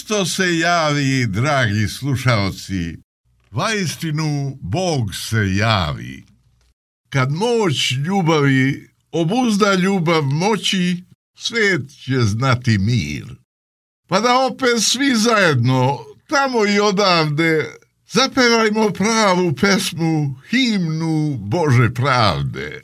Često se javi, dragi slušaoci, vaistinu Bog se javi. Kad moć ljubavi obuzda ljubav moći, svet će znati mir. Pa da opet svi zajedno, tamo i odavde, zapevajmo pravu pesmu, himnu Bože pravde.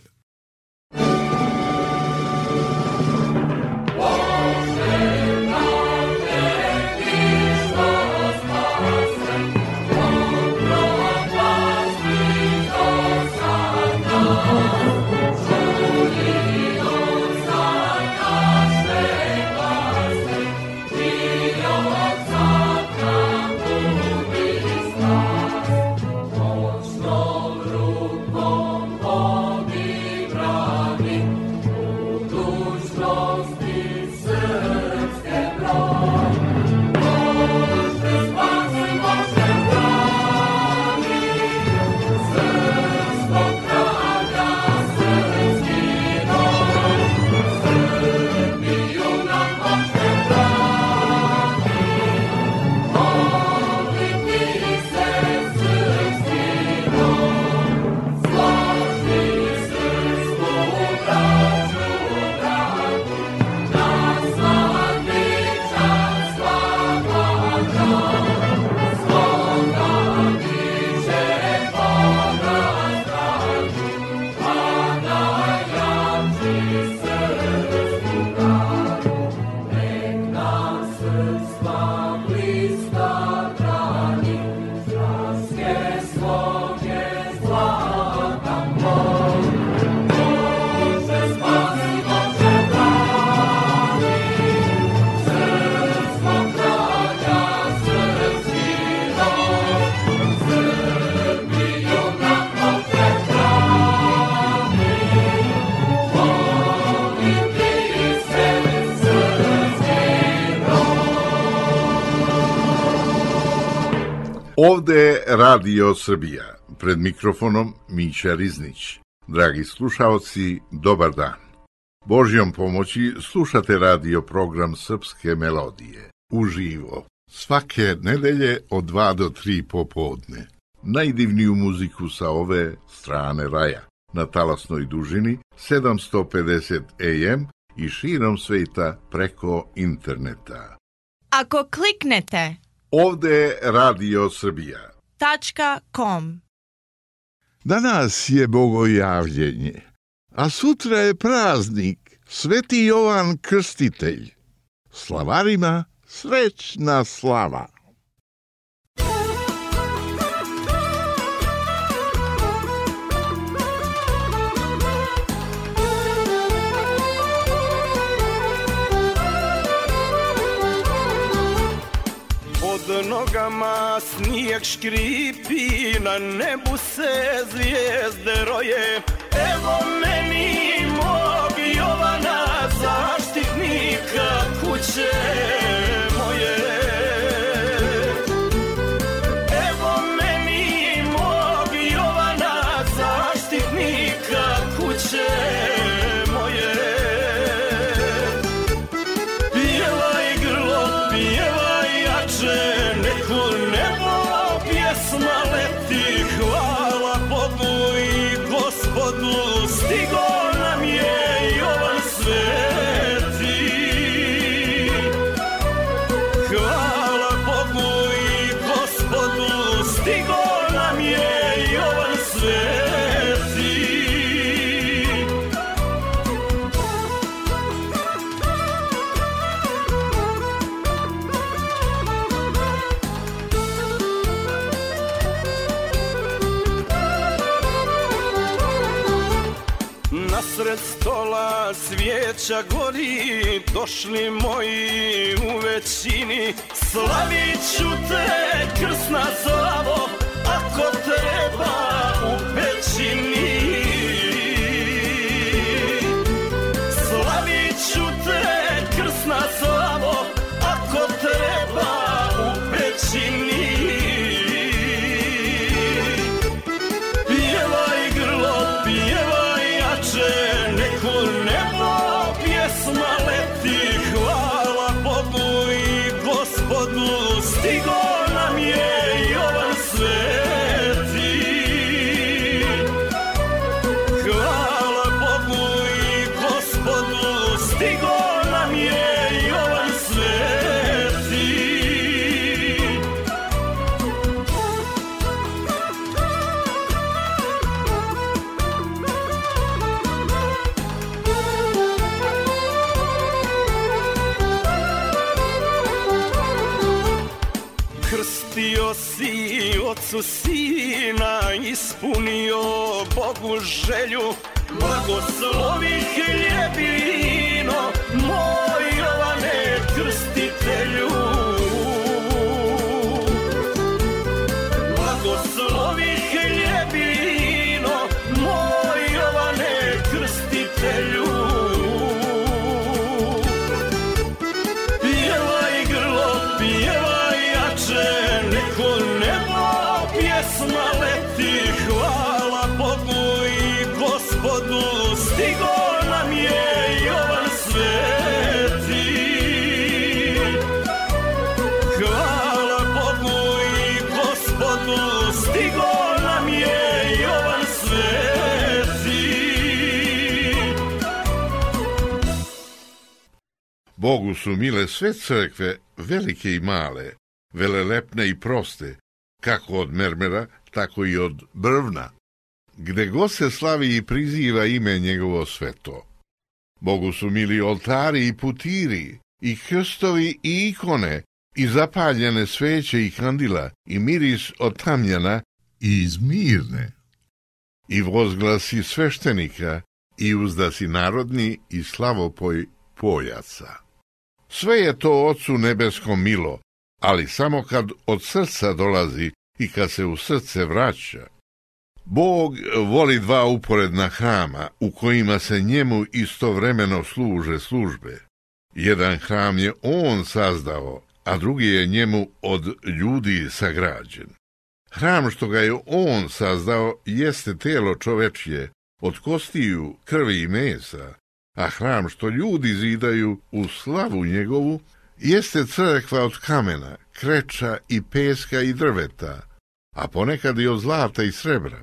Ovde je Radio Srbija, pred mikrofonom Mića Riznić. Dragi slušaoci, dobar dan. Božjom pomoći slušate radio program Srpske melodije, uživo, svake nedelje od 2 do 3 popodne. Najdivniju muziku sa ove strane raja, na talasnoj dužini 750 AM i širom sveta preko interneta. Ako kliknete Ovde je Radio Srbija. .com. Danas je Bogojavljenje, a sutra je praznik Sveti Jovan Krstitelj. Slavarima srećna slava. Pod nogama snijeg škripi, na nebu se zvijezde roje. Evo meni mog Jovana, zaštitnika kuće moje. Evo meni mog Jovana, zaštitnika kuće moje. Pjevaj grlo, pjevaj jače, pjesma leti, hvala Bogu i Gospodu, stigo nam je Jovan Sveti. Hvala Bogu i Gospodu, stigo nam je Jovan Sveti. Nasred stola svijeća gori, došli moji u većini. Slavit ću te, krsna slavo, ako treba u pećini. Slavit ću te, krsna slavo, ako treba u pećini. Pjevaj grlo, pjevaj jače, neko nebo pjesma leti, hvala Bogu i Gospodu. ocu sina ispunio Bogu želju, blagoslovi hljebino, moj Jovane Krstitelju. Blagoslovi hljebino, moj Jovane Krstitelju. Pjevaj grlo, pjevaj jače, neko nebo pjesma leti, hvala Bogu i Gospodu, stigo nam je Jovan Sveti. Hvala Bogu i Gospodu, stigo nam je Jovan Sveti. Bogu su mile sve crkve, velike i male, velelepne i proste, kako od mermera, tako i od brvna, gde god se slavi i priziva ime njegovo sveto. Bogu su mili oltari i putiri, i krstovi i ikone, i zapaljene sveće i kandila, i miris od tamjana i iz Mirne, i vozglasi sveštenika, i uzdasi narodni i slavopoj pojaca. Sve je to Ocu nebeskom milo, ali samo kad od srca dolazi i kad se u srce vraća. Bog voli dva uporedna hrama u kojima se njemu istovremeno služe službe. Jedan hram je on sazdao, a drugi je njemu od ljudi sagrađen. Hram što ga je on sazdao jeste telo čovečje, od kostiju, krvi i mesa, a hram što ljudi zidaju u slavu njegovu jeste crkva od kamena, kreča i peska i drveta, a ponekad i od zlata i srebra.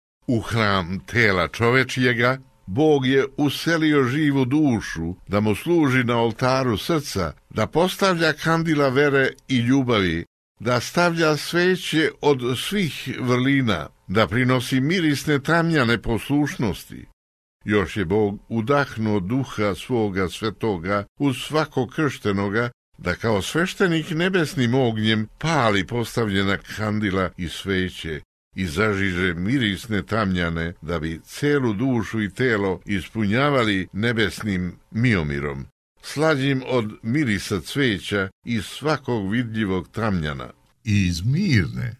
U hram tela čovečjega Bog je uselio živu dušu da mu služi na oltaru srca, da postavlja kandila vere i ljubavi, da stavlja sveće od svih vrlina, da prinosi mirisne tamjane poslušnosti. Još je Bog udahnuo duha svoga svetoga u svakog krštenoga, da kao sveštenik nebesnim ognjem pali postavljena kandila i sveće i zažiže mirisne tamjane, da bi celu dušu i telo ispunjavali nebesnim miomirom, slađim od mirisa cveća i svakog vidljivog tamjana. I iz Mirne.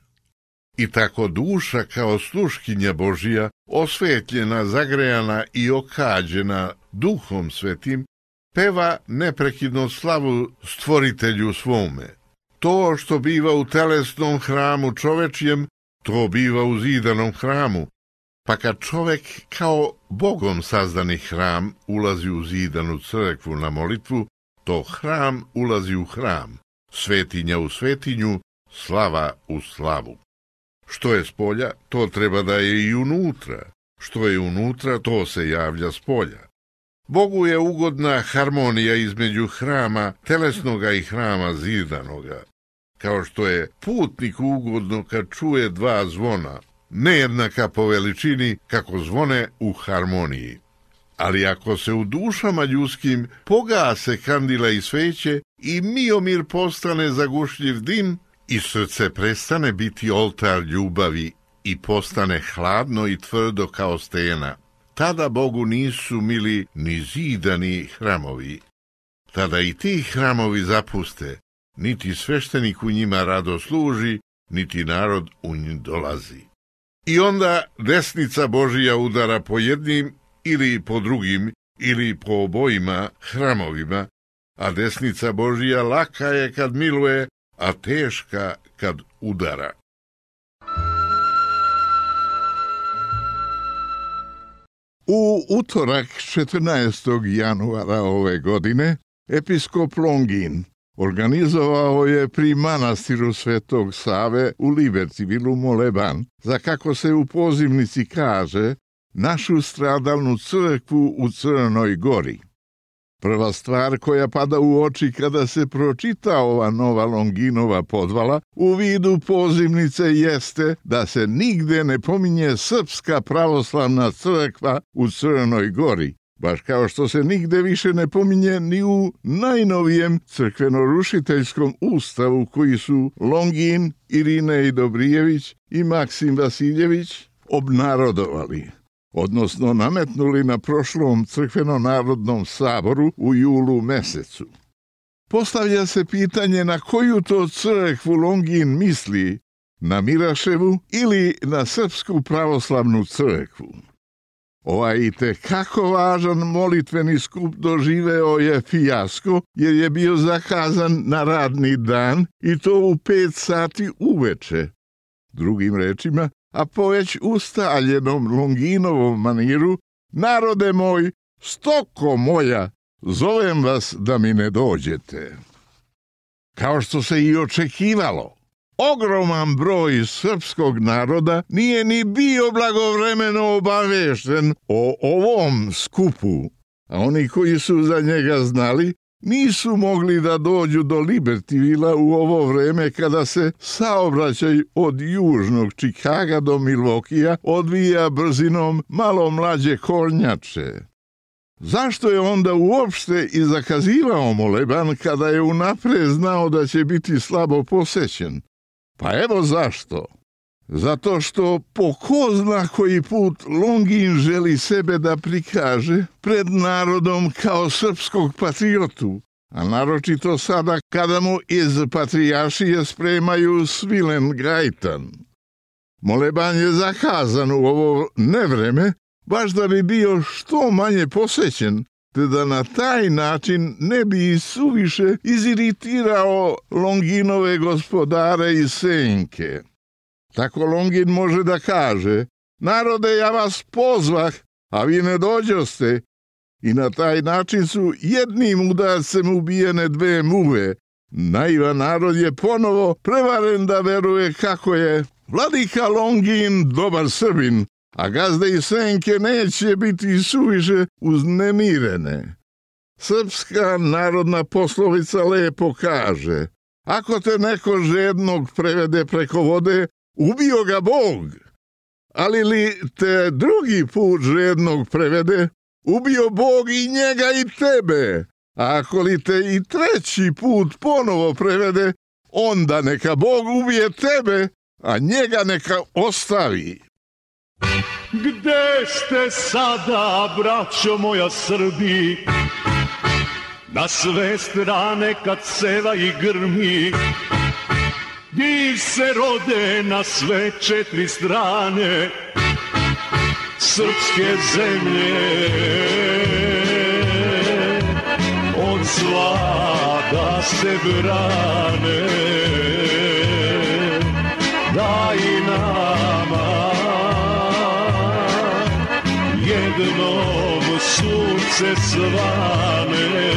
I tako duša kao sluškinja Božija, osvetljena, zagrejana i okađena Duhom Svetim, peva neprekidno slavu Stvoritelju svome. To što biva u telesnom hramu čovečjem, to biva u zidanom hramu, pa kad čovek kao Bogom sazdani hram ulazi u zidanu crkvu na molitvu, to hram ulazi u hram, svetinja u svetinju, slava u slavu. Što je spolja, to treba da je i unutra. Što je unutra, to se javlja spolja. Bogu je ugodna harmonija između hrama telesnoga i hrama zidanoga. Kao što je putniku ugodno kad čuje dva zvona, nejednaka po veličini kako zvone u harmoniji. Ali ako se u dušama ljudskim pogase kandila i sveće i miomir postane zagušljiv dim, i srce prestane biti oltar ljubavi i postane hladno i tvrdo kao stena, tada Bogu nisu mili ni zidani hramovi. Tada i ti hramovi zapuste, niti sveštenik u njima rado služi, niti narod u njih dolazi. I onda desnica Božija udara po jednim ili po drugim ili po obojima hramovima, a desnica Božija laka je kad miluje, a teška kad udara. U utorak 14. januara ove godine episkop Longin organizovao je pri manastiru Svetog Save u Libercivilu moleban, za kako se u pozivnici kaže, našu stradalnu crkvu u Crnoj Gori. Prva stvar koja pada u oči kada se pročita ova nova Longinova podvala u vidu pozivnice jeste da se nigde ne pominje Srpska pravoslavna crkva u Crnoj Gori, baš kao što se nigde više ne pominje ni u najnovijem crkveno-rušiteljskom ustavu koji su Longin, Irinej Dobrijević i Maksim Vasiljević obnarodovali, odnosno nametnuli na prošlom crkveno-narodnom saboru u julu mesecu. Postavlja se pitanje na koju to crkvu Longin misli, na Miraševu ili na Srpsku pravoslavnu crkvu. Ovaj itekako važan molitveni skup doživeo je fijasko jer je bio zakazan na radni dan i to u 5 sati uveče. Drugim rečima, a po već ustaljenom Longinovom maniru, narode moj, stoko moja, zovem vas da mi ne dođete. Kao što se i očekivalo, ogroman broj srpskog naroda nije ni bio blagovremeno obavešten o ovom skupu, a oni koji su za njega znali nisu mogli da dođu do Libertyvilla u ovo vreme kada se saobraćaj od južnog Čikaga do Milwaukeea odvija brzinom malo mlađe kornjače. Zašto je onda uopšte i zakazivao moleban kada je unapred znao da će biti slabo posećen? Pa evo zašto. Zato što po ko zna koji put Longin želi sebe da prikaže pred narodom kao srpskog patriotu, a naročito sada kada mu iz patrijaršije spremaju svilen gajtan. Moleban je zakazan u ovo nevreme, baš da bi bio što manje posećen, te da na taj način ne bi suviše iziritirao Longinove gospodare i senke. Tako Longin može da kaže: narode, ja vas pozvah, a vi ne dođoste. I na taj način su jednim udarcem ubijene 2 muve. Naivan narod je ponovo prevaren da veruje kako je vladika Longin dobar Srbin, a gazde i senke neće biti suviše uznemirene. Srpska narodna poslovica lepo kaže: ako te neko žednog prevede preko vode, ubio ga Bog. Ali li te drugi put žednog prevede, ubio Bog i njega i tebe. A ako li te i 3. put ponovo prevede, onda neka Bog ubije tebe, a njega neka ostavi. Gde ste sada, braćo moja Srbi? Na sve strane kad seva i grmi, di se rode na sve 4 strane srpske zemlje. Od zla da se brane, daj nama jednom sunce svane.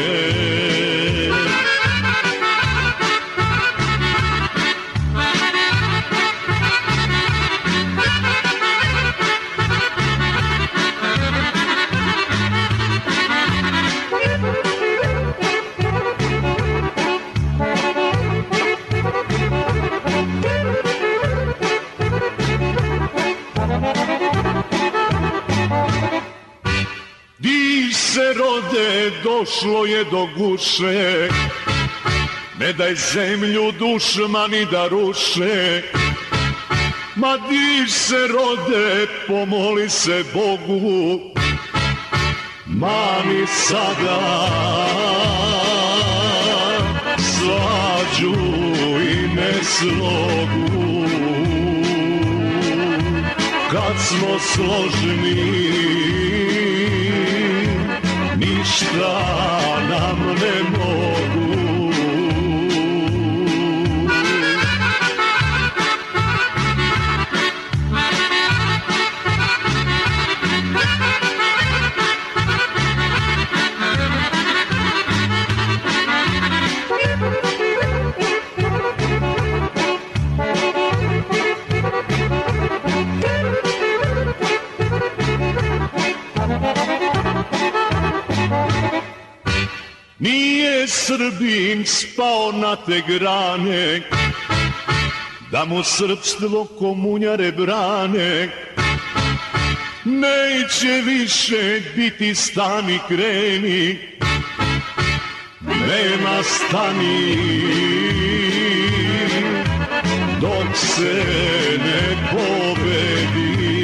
Se rode, došlo je do guše, ne daj zemlju dušmani da ruše. Ma di se rode, pomoli se Bogu, mani sada svađu i neslogu. Kad smo složni, ništa nam ne mogu. Nije Srbin spao na te grane, da mu srpstvo komunjare brane. neće više biti stani kreni, nema stani, dok se ne pobedi,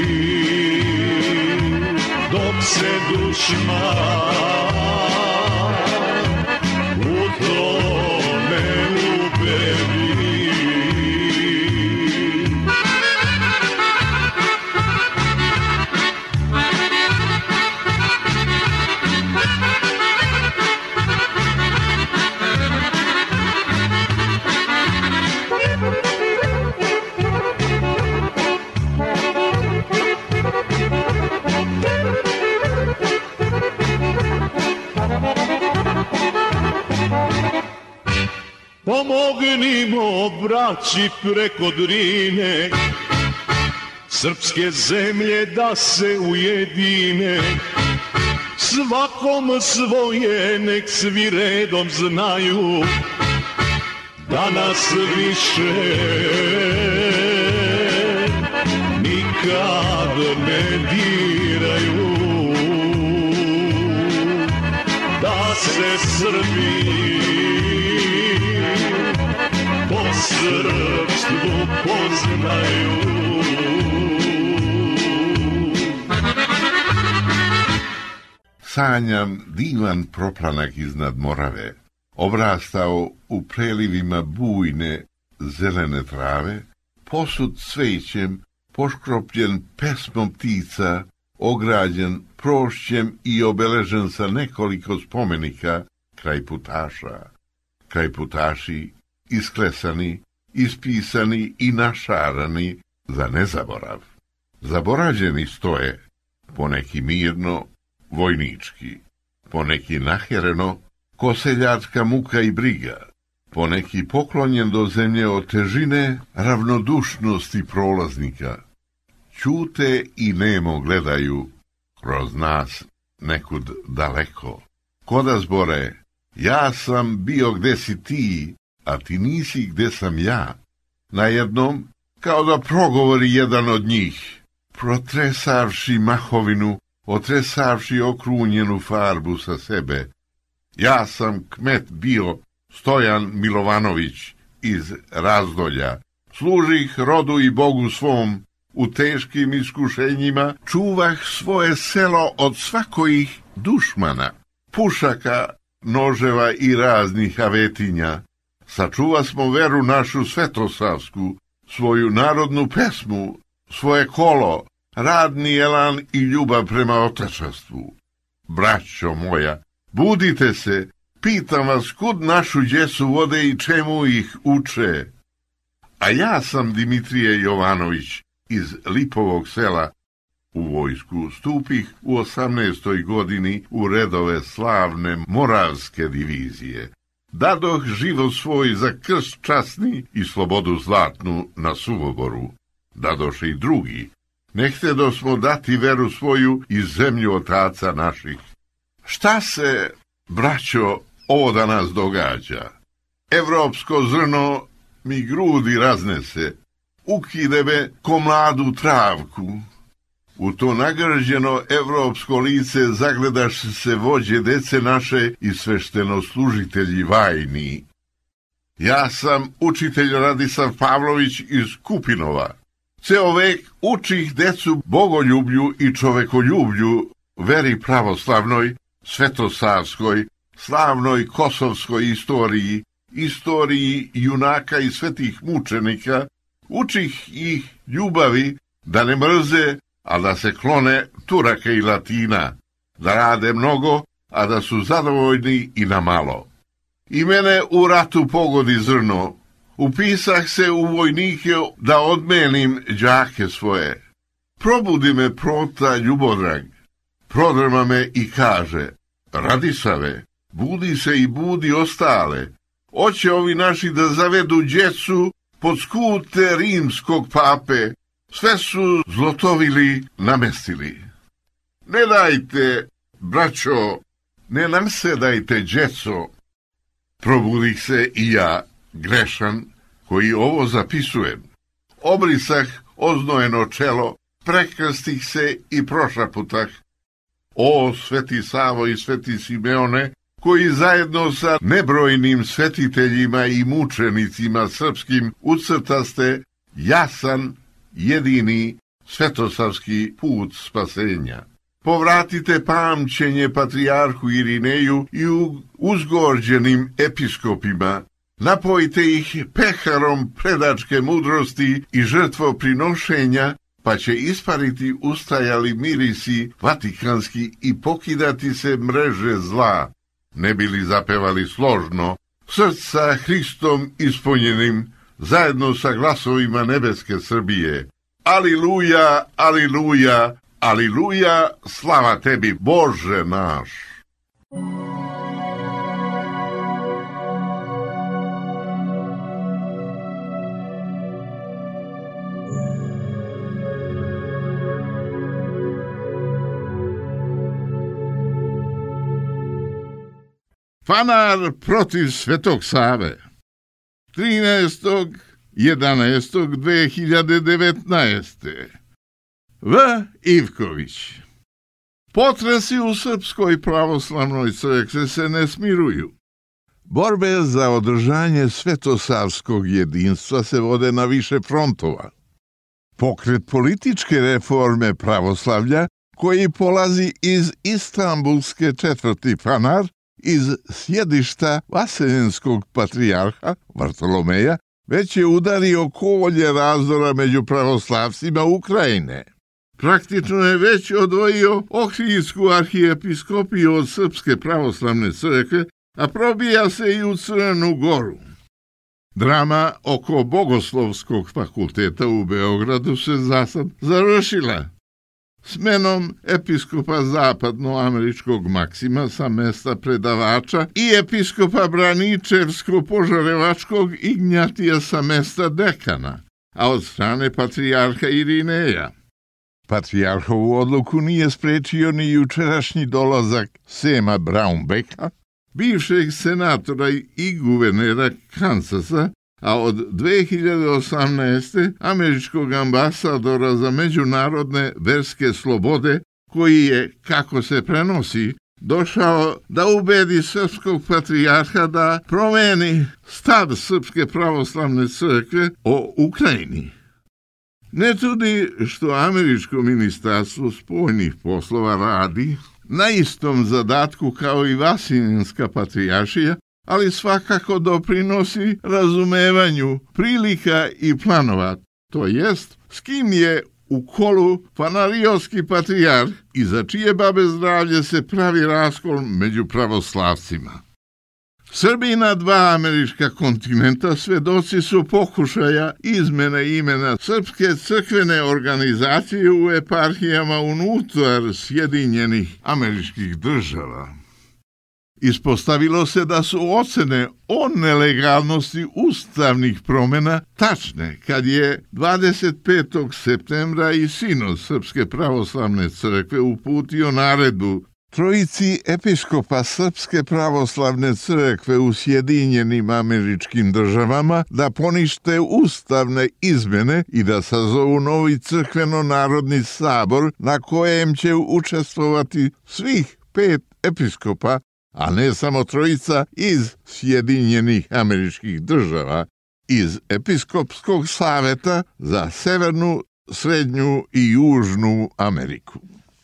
dok se dušman u to ne ubedi. Pomognimo braći preko Drine, srpske zemlje da se ujedine, svakom svoje nek svi redom znaju, da nas više nikad ne diraju, da se Srbi po srpstvu poznaju. Sanjam divan proplanak iznad Morave, obrastao u prelivima bujne zelene trave, posut cvećem, poškropljen pesmom ptica, ograđen prošćem i obeležen sa nekoliko spomenika kraj putaša. Kraj putaši isklesani, ispisani i našarani za nezaborav. Zaborađeni stoje, poneki mirno, vojnički, poneki nahereno, ko seljačka muka i briga, poneki poklonjen do zemlje od težine ravnodušnosti prolaznika. Ćute i nemo gledaju kroz nas nekud daleko. Koda zbore, ja sam bio gde si ti, a ti nisi gde sam ja. Najednom, kao da progovori jedan od njih, protresavši mahovinu, otresavši okrunjenu farbu sa sebe. Ja sam kmet bio Stojan Milovanović iz Razdolja. Služih rodu i Bogu svom, u teškim iskušenjima čuvah svoje selo od svakojih dušmana, pušaka, noževa i raznih avetinja. Sačuva smo veru našu svetosavsku, svoju narodnu pesmu, svoje kolo, radni elan i ljubav prema otečestvu. Braćo moja, budite se, pitam vas kud našu djecu vode i čemu ih uče. A ja sam Dimitrije Jovanović iz Lipovog sela. U vojsku stupih u 18. godini u redove slavne Moravske divizije. Dadoh život svoj za krst časni i slobodu zlatnu na Suvoboru. Dadoše i drugi. Ne htedo smo dati veru svoju i zemlju otaca naših. Šta se, braćo, ovo danas događa? Evropsko zrno mi grudi raznese, ukide me ko mladu travku. U to nagrđeno evropsko lice zagledaš se vođe dece naše i sveštenoslužitelji vajni. Ja sam učitelj Radislav Pavlović iz Kupinova. Ceo vek učih decu bogoljublju i čovekoljublju, veri pravoslavnoj, svetosavskoj, slavnoj kosovskoj istoriji, istoriji junaka i svetih mučenika, učih ih ljubavi da ne mrze, a da se klone Turaka i Latina, da rade mnogo, a da su zadovoljni i na malo. I mene u ratu pogodi zrno, upisah se u vojnike da odmenim đake svoje. Probudi me prota ljubodrag, prodrma me i kaže, Radisave, budi se i budi ostale, oće ovi naši da zavedu djecu pod skute rimskog pape, sve su zlotovili, namestili. Ne dajte, braćo, ne nasedajte, djeco. Probudih se i ja, grešan, koji ovo zapisujem. Obrisah oznojeno čelo, prekrstih se i prošaputah. O sveti Savo i sveti Simeone, koji zajedno sa nebrojnim svetiteljima i mučenicima srpskim ucrtaste jasan, jedini svetosavski put spasenja. Povratite pamćenje patrijarhu Irineju i uzgorđenim episkopima, napojite ih peharom predačke mudrosti i žrtvoprinošenja, pa će ispariti ustajali mirisi vatikanski i pokidati se mreže zla, ne bi li zapevali složno, srca Hristom ispunjenim, zajedno sa glasovima nebeske Srbije. Aliluja, aliluja, aliluja, slava tebi, Bože naš! Fanar protiv Svetog Save 13.11.2019. V. Ivković. Potresi u Srpskoj pravoslavnoj crkvi se ne smiruju. Borbe za održanje svetosavskog jedinstva se vode na više frontova. Pokret političke reforme pravoslavlja, koji polazi iz Istanbulske četvrti Fanar, iz sjedišta vaseljenskog patrijarha Vartolomeja, već je udario kolje razdora među pravoslavcima Ukrajine. Praktično je već odvojio Ohridsku arhijepiskopiju od Srpske pravoslavne crkve, a probija se i u Crnu Goru. Drama oko Bogoslovskog fakulteta u Beogradu se zasad završila smenom episkopa zapadnoameričkog Maksima sa mesta predavača i episkopa Braničevsko-Požarevačkog Ignjatija sa mesta dekana, a od strane patrijarha Irineja. Patrijarhovu odluku nije sprečio ni jučerašnji dolazak Sema Braunbecka, bivšeg senatora i guvernera Kansasa, a od 2018. američkog ambasadora za međunarodne verske slobode, koji je, kako se prenosi, došao da ubedi srpskog patrijarha da promeni stav Srpske pravoslavne crkve o Ukrajini. Ne čudi što američko ministarstvo spoljnih poslova radi na istom zadatku kao i Vasiljenska patrijaršija, ali svakako doprinosi razumevanju prilika i planova, to jest s kim je u kolu Fanarijovski patrijarh i za čije babe zdravlje se pravi raskol među pravoslavcima. Srbi na dva američka kontinenta svedoci su pokušaja izmene imena Srpske crkvene organizacije u eparhijama unutar Sjedinjenih Američkih Država. Ispostavilo se da su ocene o nelegalnosti ustavnih promjena tačne kad je 25. septembra i sinod Srpske pravoslavne crkve uputio naredbu trojici episkopa Srpske pravoslavne crkve u Sjedinjenim Američkim Državama da ponište ustavne izmene i da sazovu novi crkveno-narodni sabor na kojem će učestvovati svih 5 episkopa, a ne samo trojica iz Sjedinjenih Američkih Država, iz Episkopskog saveta za Severnu, Srednju i Južnu Ameriku.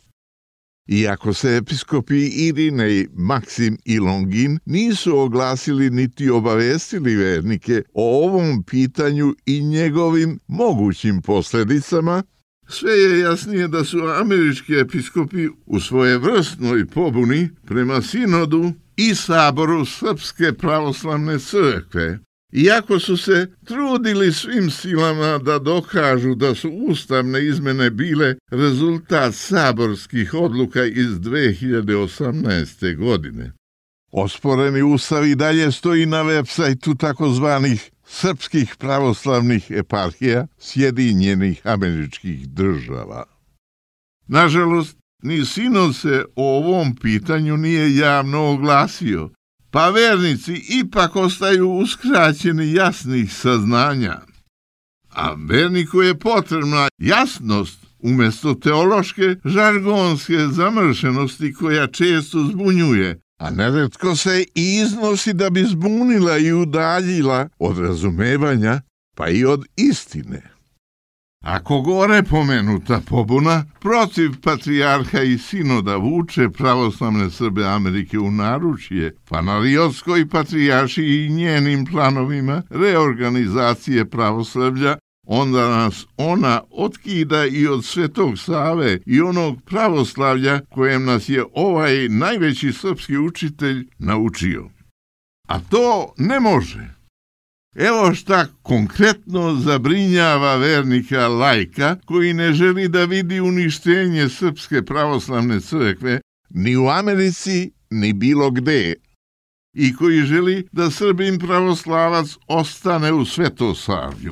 Iako se episkopi Irinej, Maksim i Longin nisu oglasili niti obavestili vernike o ovom pitanju i njegovim mogućim posljedicama, sve je jasnije da su američki episkopi u svojevrsnoj pobuni prema sinodu i saboru Srpske pravoslavne crkve, iako su se trudili svim silama da dokažu da su ustavne izmene bile rezultat saborskih odluka iz 2018. godine. Osporeni ustav i dalje stoji na websajtu takozvanih Srpskih pravoslavnih eparhija Sjedinjenih Američkih Država. Nažalost, ni sinod se o ovom pitanju nije javno oglasio, pa vernici ipak ostaju uskraćeni jasnih saznanja. A verniku je potrebna jasnost umjesto teološke žargonske zamršenosti koja često zbunjuje, a neretko se i iznosi da bi zbunila i udaljila od razumevanja, pa i od istine. Ako gore pomenuta pobuna protiv patrijarha i sinoda vuče pravoslavne Srbe Amerike u naručje fanariotskoj patrijaršiji i njenim planovima reorganizacije pravoslavlja, onda nas ona otkida i od Svetog Save i onog pravoslavlja kojem nas je ovaj najveći srpski učitelj naučio. A to ne može. Evo šta konkretno zabrinjava vernika laika koji ne želi da vidi uništenje Srpske pravoslavne crkve ni u Americi ni bilo gde i koji želi da Srbin pravoslavac ostane u Svetosavlju.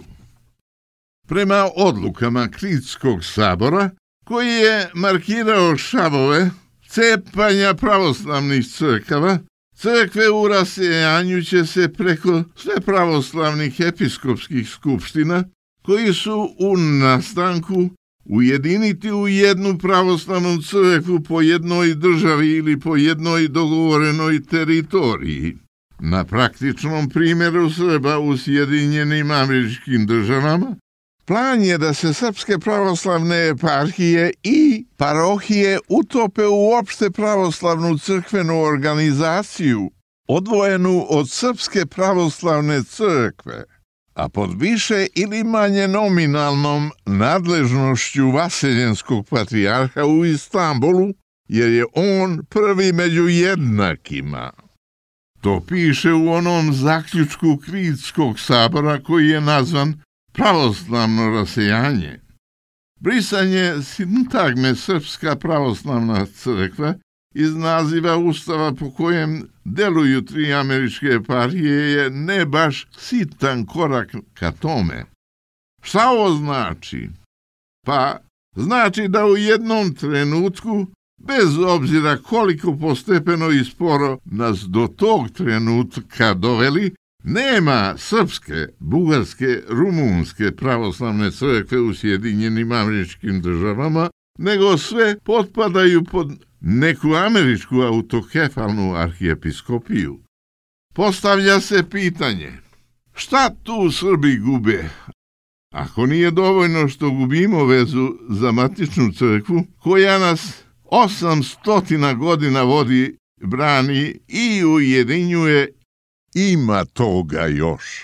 Prema odlukama Kritskog sabora, koji je markirao šavove cepanja pravoslavnih crkava, crkve u rasejanju će se preko sve pravoslavnih episkopskih skupština, koji su u nastanku, ujediniti u jednu pravoslavnu crkvu po jednoj državi ili po jednoj dogovorenoj teritoriji. Na praktičnom primjeru Srba u Sjedinjenim Američkim Državama, plan je da se srpske pravoslavne eparhije i parohije utope u opšte pravoslavnu crkvenu organizaciju, odvojenu od Srpske pravoslavne crkve, a pod više ili manje nominalnom nadležnošću vaseljenskog patrijarha u Istanbulu, jer je on prvi među jednakima. To piše u onom zaključku Kritskog sabora koji je nazvan pravoslavno rasejanje. Brisanje sintagme Srpska pravoslavna crkva iz naziva Ustava po kojem deluju 3 američke eparhije je ne baš sitan korak ka tome. Šta ovo znači? Pa znači da u jednom trenutku, bez obzira koliko postepeno i sporo nas do tog trenutka doveli, nema srpske, bugarske, rumunske pravoslavne crkve u Sjedinjenim Američkim Državama, nego sve potpadaju pod neku američku autokefalnu arhijepiskopiju. Postavlja se pitanje, šta tu Srbi gube? Ako nije dovoljno što gubimo vezu za matičnu crkvu, koja nas 800 godina vodi, brani i ujedinjuje, ima toga još.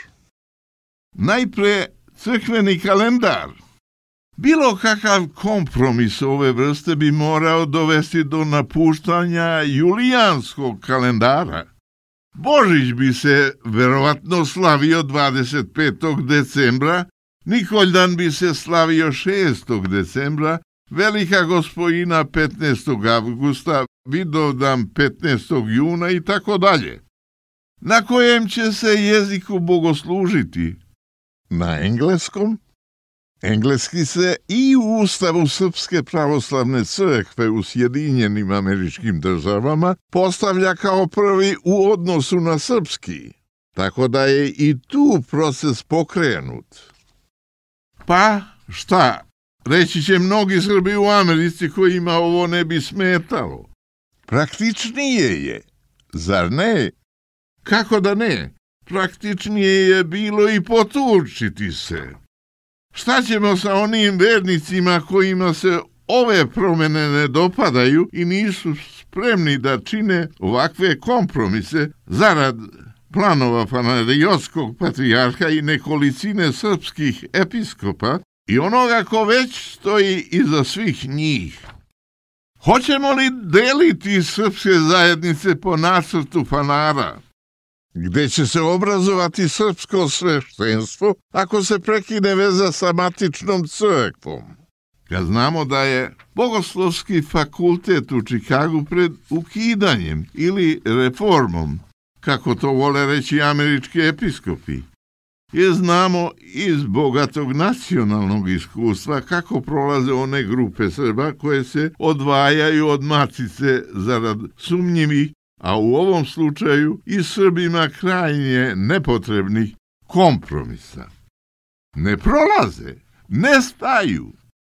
Najpre crkveni kalendar. Bilo kakav kompromis ove vrste bi morao dovesti do napuštanja julijanskog kalendara. Božić bi se verovatno slavio 25. decembra, Nikoljdan bi se slavio 6. decembra, Velika Gospojina 15. avgusta, Vidovdan 15. juna i tako dalje. Na kojem će se jeziku bogoslužiti? Na engleskom? Engleski se i u Ustavu Srpske pravoslavne crkve u Sjedinjenim Američkim Državama postavlja kao prvi u odnosu na srpski, tako da je i tu proces pokrenut. Pa šta? Reći će mnogi Srbi u Americi kojima ovo ne bi smetalo. Praktičnije je, zar ne? Kako da ne? Praktičnije je bilo i poturčiti se. Šta ćemo sa onim vernicima kojima se ove promjene ne dopadaju i nisu spremni da čine ovakve kompromise zarad planova fanariotskog patrijarha i nekolicine srpskih episkopa i onoga ko već stoji iza svih njih? Hoćemo li deliti srpske zajednice po nacrtu fanara, gde će se obrazovati srpsko sveštenstvo ako se prekine veza sa matičnom crkvom? Kad znamo da je Bogoslovski fakultet u Čikagu pred ukidanjem ili reformom, kako to vole reći američki episkopi, jer znamo iz bogatog nacionalnog iskustva kako prolaze one grupe Srba koje se odvajaju od matice zarad sumnjivih, a u ovom slučaju i Srbima krajnje nepotrebnih kompromisa. Ne prolaze, ne staju.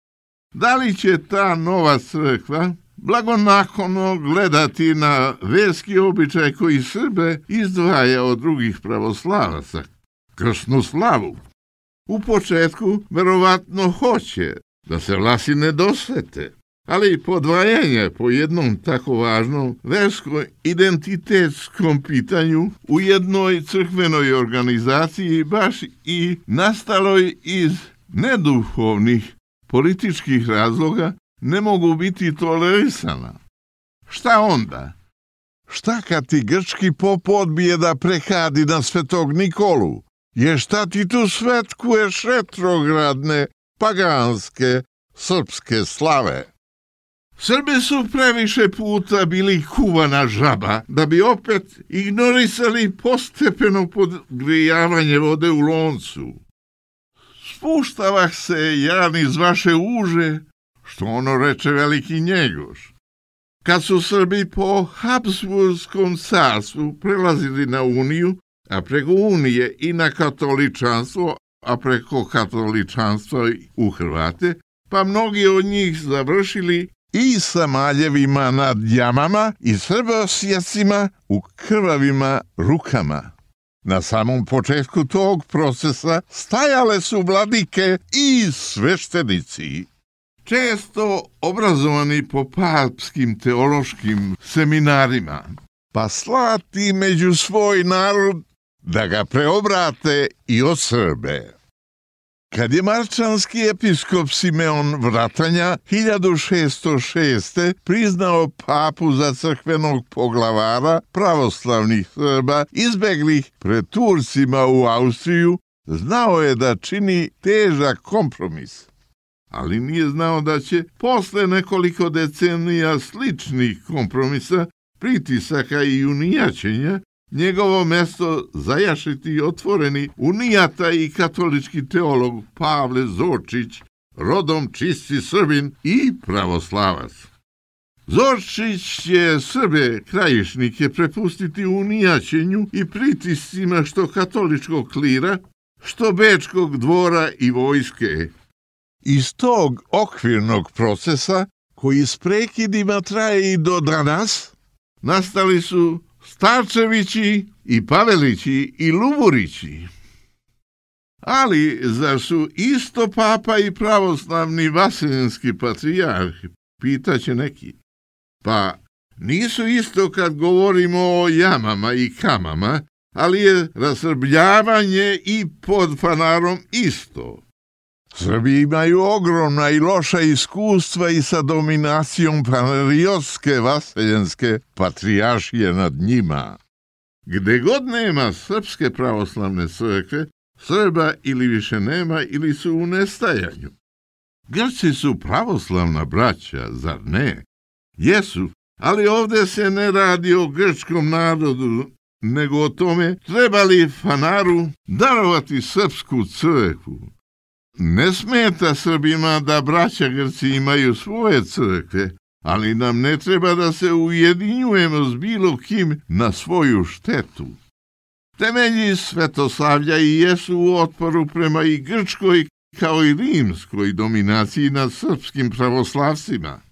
Da li će ta nova crkva blagonaklono gledati na verski običaj koji Srbe izdvaja od drugih pravoslavaca, kršnu slavu? U početku verovatno hoće da se Vlasi ne dosvete, ali podvajanje po jednom tako važnom versko identitetskom pitanju u jednoj crkvenoj organizaciji baš i nastaloj iz neduhovnih političkih razloga ne mogu biti tolerisana. Šta onda? Šta kad ti grčki pop odbije da prekadi na Svetog Nikolu? Je šta ti tu svetkuješ retrogradne, paganske, srpske slave? Srbi su previše puta bili kuvana žaba da bi opet ignorisali postepeno podgrijavanje vode u loncu. Spuštavah se ja iz vaše uže, što ono reče veliki Njegoš. Kad su Srbi po Habsburskom carstvu prelazili na Uniju, a preko Unije i na katoličanstvo, a preko katoličanstva u Hrvate, pa mnogi od njih završili i sa maljevima nad jamama i srbosjecima u krvavima rukama. Na samom početku tog procesa stajale su vladike i sveštenici, često obrazovani po papskim teološkim seminarima, pa slati među svoj narod da ga preobrate i osrbe. Kad je marčanski episkop Simeon Vratanja 1606. priznao papu za crkvenog poglavara pravoslavnih Srba izbeglih pred Turcima u Austriju, znao je da čini težak kompromis. Ali nije znao da će posle nekoliko decenija sličnih kompromisa, pritisaka i unijaćenja njegovo mesto zajašiti otvoreni unijata i katolički teolog Pavle Zorčić, rodom čisti Srbin i pravoslavac. Zorčić će Srbe krajišnike prepustiti unijaćenju i pritiscima što katoličkog klira, što bečkog dvora i vojske. Iz tog okvirnog procesa, koji s prekidima traje i do danas, nastali su Starčevići i Pavelići i Luburići. Ali zar su isto papa i pravoslavni vaseljenski patrijarh, pitaće neki? Pa nisu isto kad govorimo o jamama i kamama, ali je rasrbljavanje i pod fanarom isto. Srbi imaju ogromna i loša iskustva i sa dominacijom panariotske vaseljenske patrijaršije nad njima. Gde god nema srpske pravoslavne crkve, Srba ili više nema ili su u nestajanju. Grci su pravoslavna braća, zar ne? Jesu, ali ovdje se ne radi o grčkom narodu, nego o tome treba li fanaru darovati srpsku crkvu. Ne smeta Srbima da braća Grci imaju svoje crkve, ali nam ne treba da se ujedinjujemo s bilo kim na svoju štetu. Temelji svetoslavlja i jesu u otporu prema i grčkoj kao i rimskoj dominaciji nad srpskim pravoslavcima.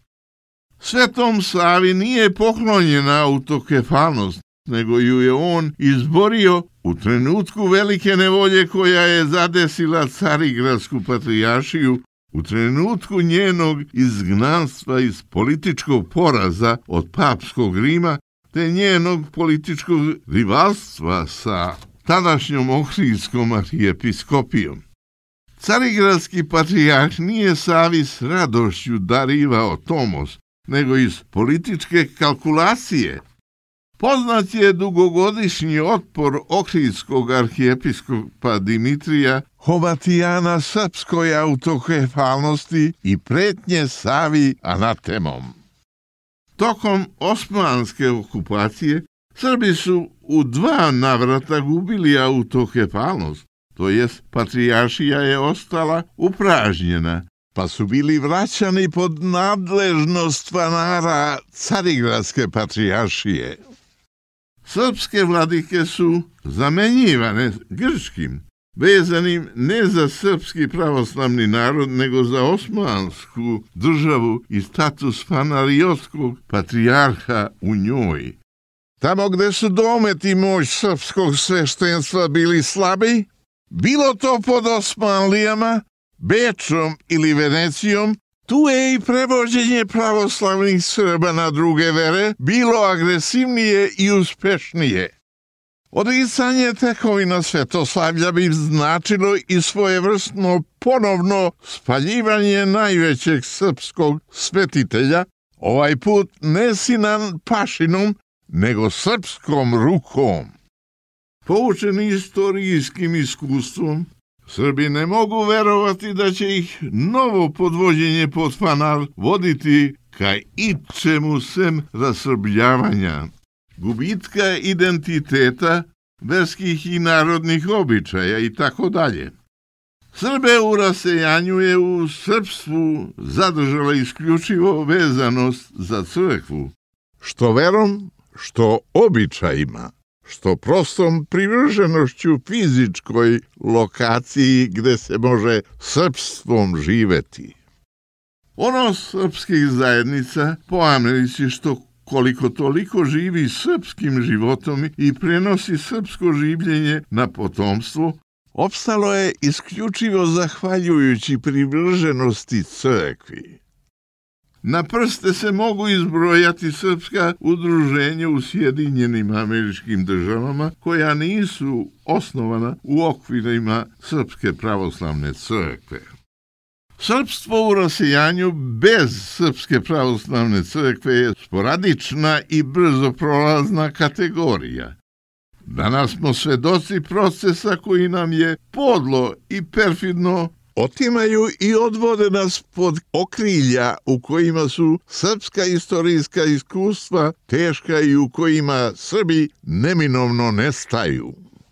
Svetom Savi nije poklonjena autokefalnost, nego ju je on izborio u trenutku velike nevolje koja je zadesila Carigradsku patrijaršiju, u trenutku njenog izgnanstva iz političkog poraza od papskog Rima, te njenog političkog rivalstva sa tadašnjom ohridskom arhijepiskopijom. Carigradski patrijarh nije Savi s radošću darivao tomos, nego iz političke kalkulacije. Poznat je dugogodišnji otpor ohridskog arhijepiskopa Dimitrija Hovatijana srpskoj autokefalnosti i pretnje Savi anatemom. Tokom osmanske okupacije Srbi su u 2 navrata gubili autokefalnost, to jest patrijaršija je ostala upražnjena, pa su bili vraćani pod nadležnost fanara Carigradske patrijaršije. Srpske vladike su zamenjivane grčkim, vezanim ne za srpski pravoslavni narod, nego za osmansku državu i status fanariotskog patrijarha u njoj. Tamo gde su domet i moć srpskog sveštenstva bili slabi, bilo to pod Osmanlijama, Bečom ili Venecijom, tu je i prevođenje pravoslavnih Srba na druge vere bilo agresivnije i uspešnije. Odricanje tekovina svetoslavlja bi značilo i svojevrsno ponovno spaljivanje najvećeg srpskog svetitelja, ovaj put ne Sinan Pašinom, nego srpskom rukom. Poučeni istorijskim iskustvom, Srbi ne mogu verovati da će ih novo podvođenje pod fanar voditi ka ičemu sem rasrbljavanja, gubitka identiteta, verskih i narodnih običaja i tako dalje. Srbe u rasejanju je u srpstvu zadržala isključivo vezanost za crkvu, što verom, što običajima, što prostom privrženošću fizičkoj lokaciji gde se može srpstvom živeti. Ono srpskih zajednica, po Americi, što koliko toliko živi srpskim životom i prenosi srpsko življenje na potomstvo, opstalo je isključivo zahvaljujući privrženosti crkvi. Na prste se mogu izbrojati srpska udruženja u Sjedinjenim Američkim Državama koja nisu osnovana u okvirima Srpske pravoslavne crkve. Srpstvo u rasejanju bez Srpske pravoslavne crkve je sporadična i brzo prolazna kategorija. Danas smo svedoci procesa koji nam je podlo i perfidno otimaju i odvode nas pod okrilja u kojima su srpska istorijska iskustva teška i u kojima Srbi neminovno nestaju.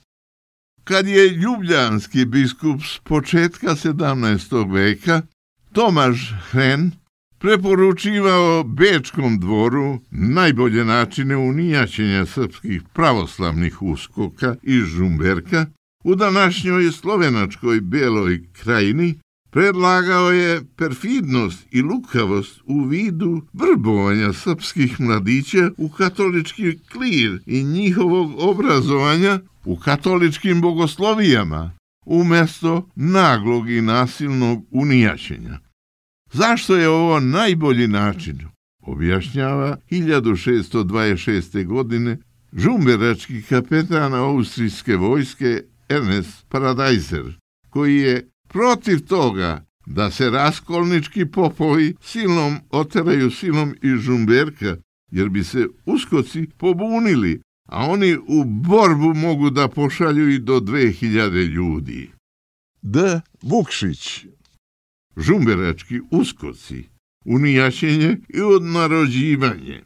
Kad je ljubljanski biskup s početka 17. veka Tomaš Hren preporučivao Bečkom dvoru najbolje načine unijaćenja srpskih pravoslavnih uskoka iz Žumberka, u današnjoj slovenačkoj Beloj krajini predlagao je perfidnost i lukavost u vidu vrbovanja srpskih mladića u katolički klir i njihovog obrazovanja u katoličkim bogoslovijama, umjesto naglog i nasilnog unijaćenja. Zašto je ovo najbolji način? Objašnjava 1626. godine žumberački kapetan austrijske vojske Ernest Paradajzer, koji je protiv toga da se raskolnički popovi silnom oteraju silom iz Žumberka, jer bi se uskoci pobunili, a oni u borbu mogu da pošalju i do 2000 ljudi. D. Vukšić. Žumberački uskoci, unijaćenje i odnarođivanje,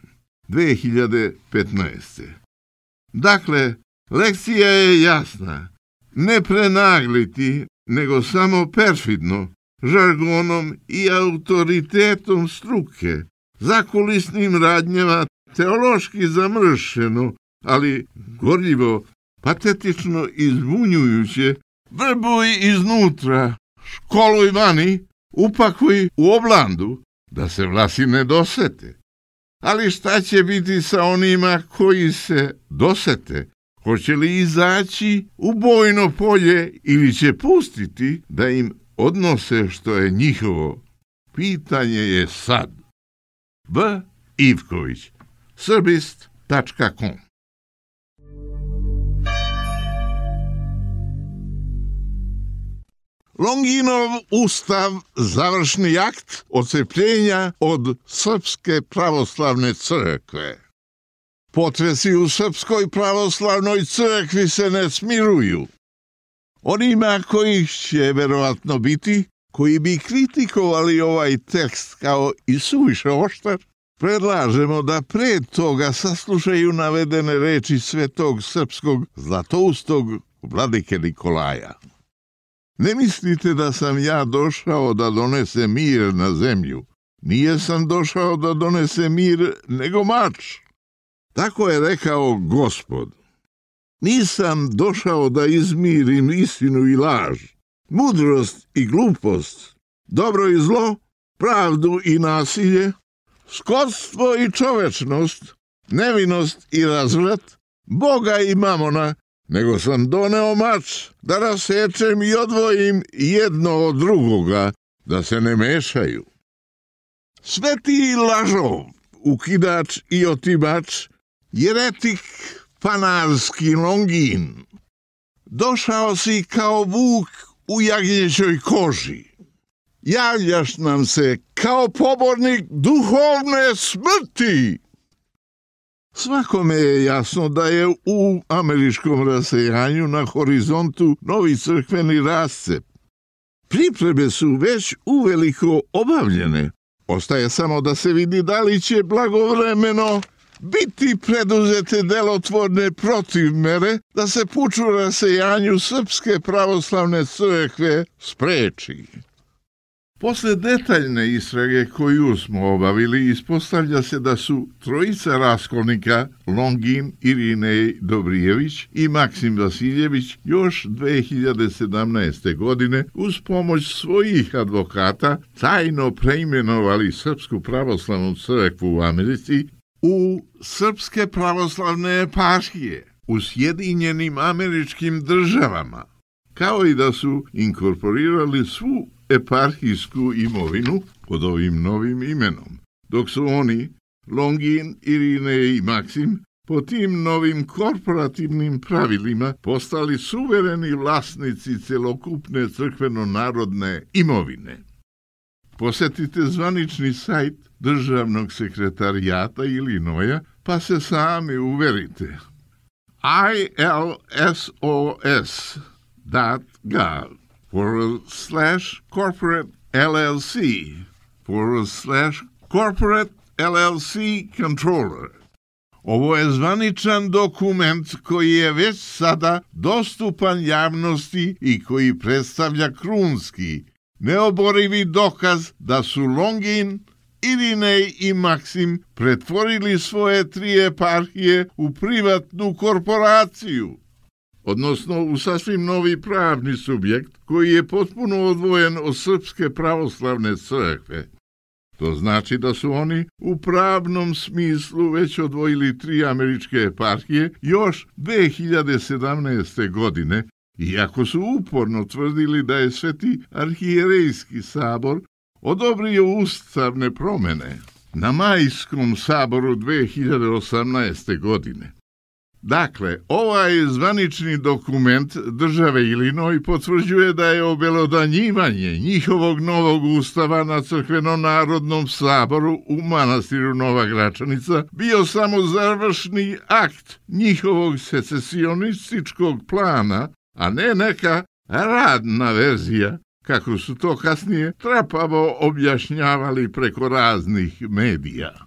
2015. Dakle, lekcija je jasna. Ne prenagliti, nego samo perfidno, žargonom i autoritetom struke, zakulisnim radnjama teološki zamršeno, ali gorljivo, patetično i zbunjujuće, vrbuj iznutra, školuj vani, upakuj u oblandu, da se vlasi ne dosete. Ali šta će biti sa onima koji se dosete? Hoće li izaći u bojno polje ili će pustiti da im odnose što je njihovo? Pitanje je sad. B. Ivković, srbist.com. Longinov ustav, završni akt odcepljenja od Srpske pravoslavne crkve. Potresi u Srpskoj pravoslavnoj crkvi se ne smiruju. Onima kojih će verovatno biti, koji bi kritikovali ovaj tekst kao i suviše oštar, predlažemo da pre toga saslušaju navedene reči svetog srpskog zlatoustog vladike Nikolaja. Ne mislite da sam ja došao da donese mir na zemlju. Nije sam došao da donese mir, nego mač. Tako je rekao Gospod. Nisam došao da izmirim istinu i laž, mudrost i glupost, dobro i zlo, pravdu i nasilje, skotstvo i čovečnost, nevinost i razvrat, Boga i mamona, nego sam doneo mač da rasečem i odvojim jedno od drugoga, da se ne mešaju. Sveti lažov, ukidač i otimač, jeretik panarski Longin, došao si kao vuk u jagnjećoj koži. Javljaš nam se kao pobornik duhovne smrti. Svakome je jasno da je u američkom rasejanju na horizontu novi crkveni rascep. Pripreme su već uveliko obavljene. Ostaje samo da se vidi da li će blagovremeno biti preduzete delotvorne protivmere da se puču rasejanju Srpske pravoslavne crkve spreči. Posle detaljne istrage koju smo obavili, ispostavlja se da su trojica raskolnika, Longin, Irinej Dobrijević i Maksim Vasiljević, još 2017. godine uz pomoć svojih advokata tajno preimenovali Srpsku pravoslavnu crkvu u Americi u Srpske pravoslavne eparhije u Sjedinjenim Američkim Državama, kao i da su inkorporirali svu eparhijsku imovinu pod ovim novim imenom, dok su oni, Longin, Irinej i Maksim, po tim novim korporativnim pravilima postali suvereni vlasnici celokupne crkveno-narodne imovine. Posetite zvanični sajt Državnog sekretarijata Ilinoja, pa se sami uverite. ilsos.gov/corporate LLC/corporate LLC controller. Ovo je zvaničan dokument koji je već sada dostupan javnosti i koji predstavlja krunski, neoborivi dokaz da su Longin, Irinej i Maksim pretvorili svoje 3 eparhije u privatnu korporaciju, odnosno u sasvim novi pravni subjekt koji je potpuno odvojen od Srpske pravoslavne crkve. To znači da su oni u pravnom smislu već odvojili 3 američke eparhije još 2017. godine, iako su uporno tvrdili da je Sveti arhijerejski sabor odobrio ustavne promene na Majskom saboru 2018. godine. Dakle, ovaj zvanični dokument države Ilinoj potvrđuje da je obelodanjivanje njihovog novog ustava na crkveno-narodnom saboru u manastiru Nova Gračanica bio samo završni akt njihovog secesionističkog plana, a ne neka radna verzija, kako su to kasnije trapavo objašnjavali preko raznih medija.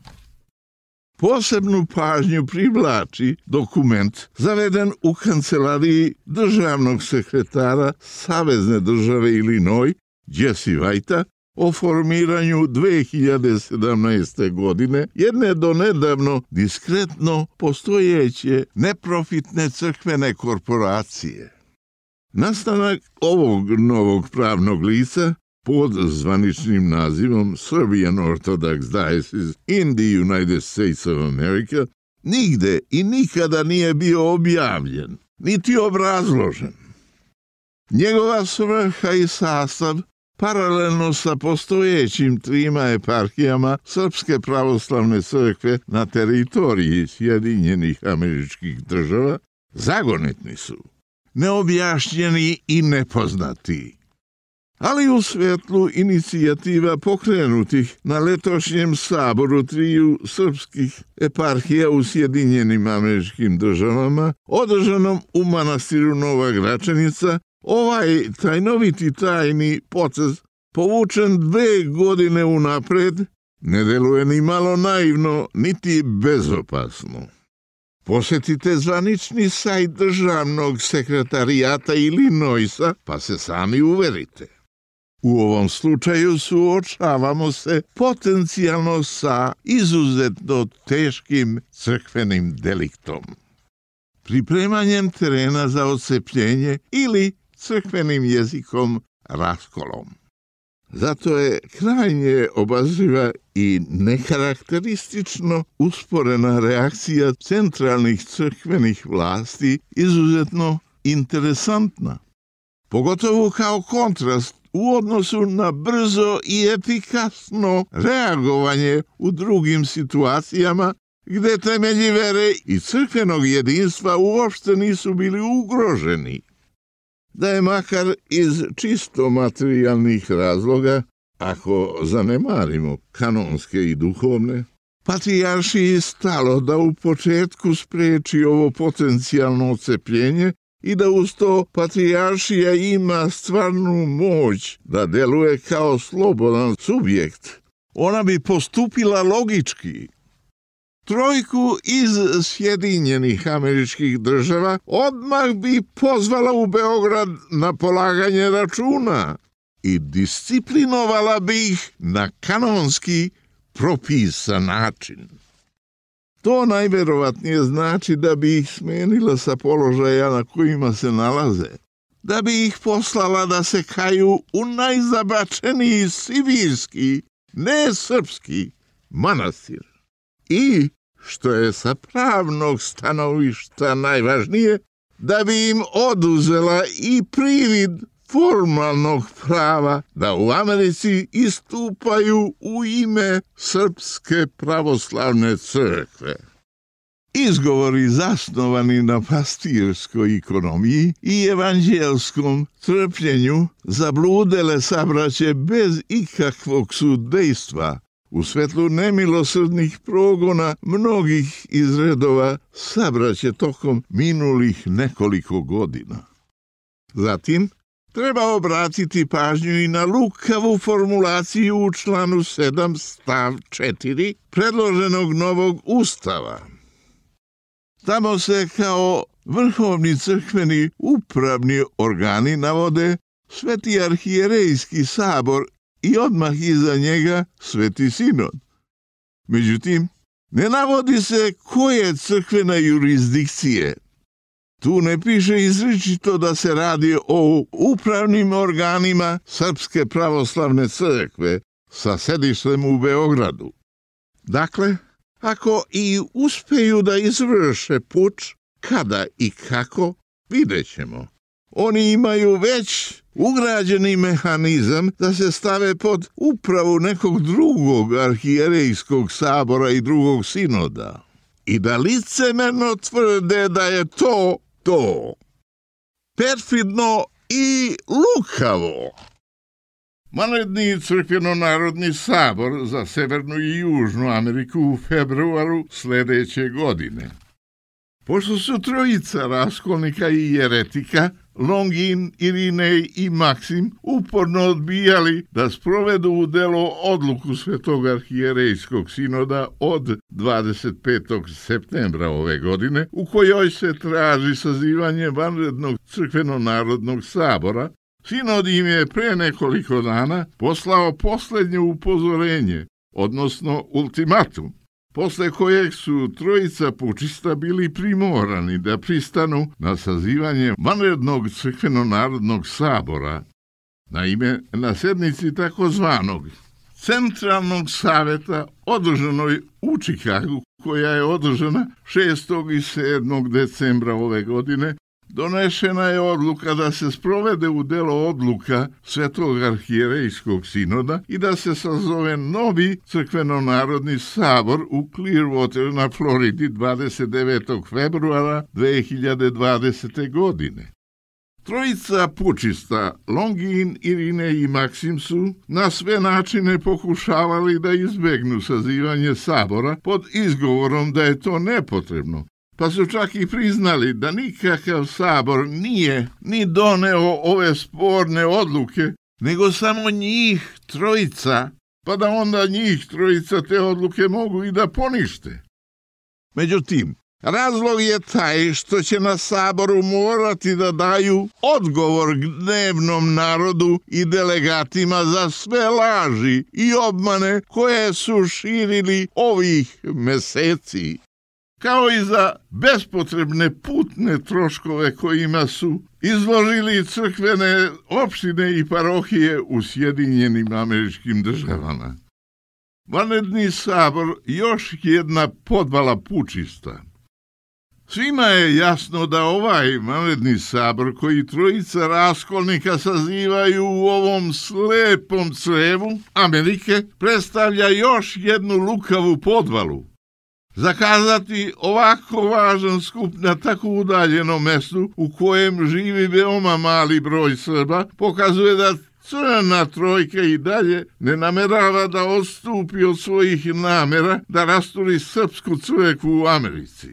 Posebnu pažnju privlači dokument zaveden u kancelariji državnog sekretara Savezne države Ilinoj, Jesse Whitea, o formiranju 2017. godine jedne donedavno diskretno postojeće neprofitne crkvene korporacije. Nastanak ovog novog pravnog lica pod zvaničnim nazivom Serbian Orthodox Diocese in the United States of America nigde i nikada nije bio objavljen, niti obrazložen. Njegova svrha i sastav, paralelno sa postojećim 3 eparhijama Srpske pravoslavne crkve na teritoriji Sjedinjenih Američkih Država, zagonetni su, neobjašnjeni i nepoznati. Ali u svetlu inicijativa pokrenutih na letošnjem saboru 3 srpskih eparhija u Sjedinjenim Američkim Državama, održanom u manastiru Nova Gračanica, ovaj tajnoviti tajni potez, povučen 2 godine unapred, ne deluje ni malo naivno, niti bezopasno. Posetite zvanični sajt Državnog sekretarijata Ilinoisa, pa se sami uverite. U ovom slučaju suočavamo se potencijalno sa izuzetno teškim crkvenim deliktom. pripremanjem terena za odcepljenje ili crkvenim jezikom raskolom. Zato je krajnje obazriva i nekarakteristično usporena reakcija centralnih crkvenih vlasti izuzetno interesantna. Pogotovo kao kontrast u odnosu na brzo i efikasno reagovanje u drugim situacijama gde temelji vere i crkvenog jedinstva uopšte nisu bili ugroženi. Da je makar iz čisto materijalnih razloga, ako zanemarimo kanonske i duhovne, patrijaršiji stalo da u početku spreči ovo potencijalno odcepljenje i da uz to patrijaršija ima stvarnu moć da deluje kao slobodan subjekt. Ona bi postupila logički. Trojku iz Sjedinjenih Američkih Država odmah bi pozvala u Beograd na polaganje računa i disciplinovala bi ih na kanonski propisan način. To najverovatnije znači da bi ih smenila sa položaja na kojima se nalaze, da bi ih poslala da se kaju u najzabačeniji sibirski, ne srpski, manastir. I, što je sa pravnog stanovišta najvažnije, da bi im oduzela i privid formalnog prava da u Americi istupaju u ime Srpske pravoslavne crkve. Izgovori zasnovani na pastirskoj ekonomiji i evanđelskom trpljenju zabludele sabraće bez ikakvog sudejstva u svetlu nemilosrdnih progona mnogih iz redova sabraće tokom minulih nekoliko godina. Zatim, treba obratiti pažnju i na lukavu formulaciju u članu 7 stav 4 predloženog novog ustava. Tamo se kao vrhovni crkveni upravni organi navode Sveti arhijerejski sabor i odmah iza njega Sveti sinod. Međutim, ne navodi se koje crkvene jurisdikcije. Tu ne piše izričito da se radi o upravnim organima Srpske pravoslavne crkve sa sedištem u Beogradu. Dakle, ako i uspeju da izvrše puč, kada i kako, vidjet ćemo. Oni imaju već ugrađeni mehanizam da se stave pod upravu nekog drugog arhijerejskog sabora i drugog sinoda. I da licemerno tvrde da je to. Perfidno i lukavo. Vanredni crkveno-narodni sabor za Severnu i Južnu Ameriku u februaru sljedeće godine. Pošto su trojica raskolnika i jeretika, Longin, Irinej i Maksim, uporno odbijali da sprovedu u delo odluku Svetog arhijerejskog sinoda od 25. septembra ove godine, u kojoj se traži sazivanje vanrednog crkveno-narodnog sabora, sinod im je pre nekoliko dana poslao posljednje upozorenje, odnosno ultimatum, posle kojeg su trojica pučista bili primorani da pristanu na sazivanje vanrednog crkveno-narodnog sabora. Naime, na sednici takozvanog Centralnog saveta održanoj u Čikagu, koja je održana 6. i 7. decembra ove godine, donešena je odluka da se sprovede u delo odluka Svetog arhijerejskog sinoda i da se sazove novi crkveno-narodni sabor u Clearwater na Floridi 29. februara 2020. godine. Trojica pučista, Longin, Irinej i Maksim, su na sve načine pokušavali da izbegnu sazivanje sabora pod izgovorom da je to nepotrebno, pa su čak i priznali da nikakav sabor nije ni doneo ove sporne odluke, nego samo njih trojica, pa da onda njih trojica te odluke mogu i da ponište. Međutim, razlog je taj što će na saboru morati da daju odgovor gnevnom narodu i delegatima za sve laži i obmane koje su širili ovih meseci. kao i za bespotrebne putne troškove kojima su izložili crkvene opštine i parohije u Sjedinjenim Američkim Državama. Vanredni sabor još jedna podvala pučista. Svima je jasno da ovaj vanredni sabor koji trojica raskolnika sazivaju u ovom slepom crevu Amerike predstavlja još jednu lukavu podvalu. Zakazati ovako važan skup na tako udaljenom mestu u kojem živi veoma mali broj Srba pokazuje da Crna trojka i dalje ne namerava da odstupi od svojih namera da rasturi srpsku crkvu u Americi.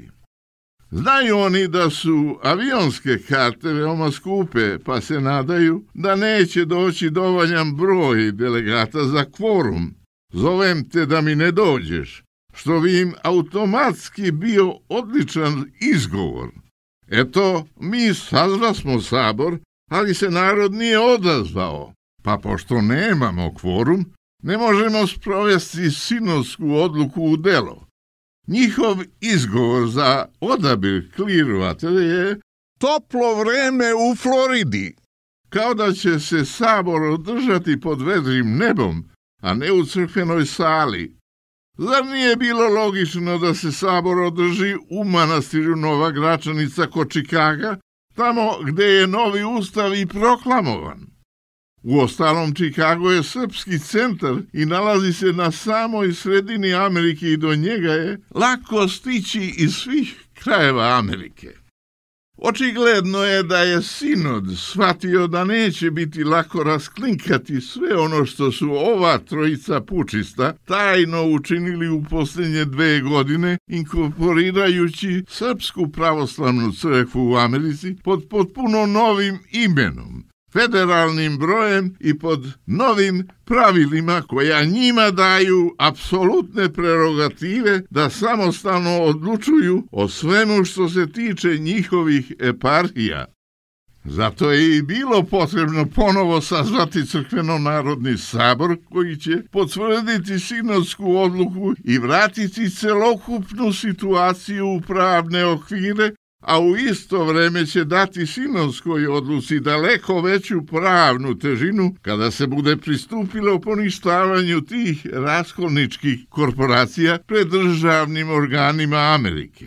Znaju oni da su avionske karte veoma skupe, pa se nadaju da neće doći dovoljan broj delegata za kvorum. Zovem te da mi ne dođeš, što bi im automatski bio odličan izgovor. Eto, mi sazvasmo sabor, ali se narod nije odazvao, pa pošto nemamo kvorum, ne možemo sprovesti sinodsku odluku u delo. Njihov izgovor za odabir klirovatelja je toplo vreme u Floridi. Kao da će se sabor održati pod vedrim nebom, a ne u crkvenoj sali. Zar nije bilo logično da se sabor održi u manastiru Nova Gračanica kod Čikaga, tamo gde je novi ustav i proklamovan? Uostalom, Čikago je srpski centar i nalazi se na samoj sredini Amerike i do njega je lako stići iz svih krajeva Amerike. Očigledno je da je sinod shvatio da neće biti lako rasklinkati sve ono što su ova trojica pučista tajno učinili u posljednje 2 godine, inkorporirajući Srpsku pravoslavnu crkvu u Americi pod potpuno novim imenom, federalnim brojem i pod novim pravilima koja njima daju apsolutne prerogative da samostalno odlučuju o svemu što se tiče njihovih eparhija. Zato je i bilo potrebno ponovo sazvati crkveno-narodni sabor koji će potvrditi sinodsku odluku i vratiti celokupnu situaciju u pravne okvire, a u isto vreme će dati sinodskoj odluci daleko veću pravnu težinu kada se bude pristupilo poništavanju tih raskolničkih korporacija pred državnim organima Amerike.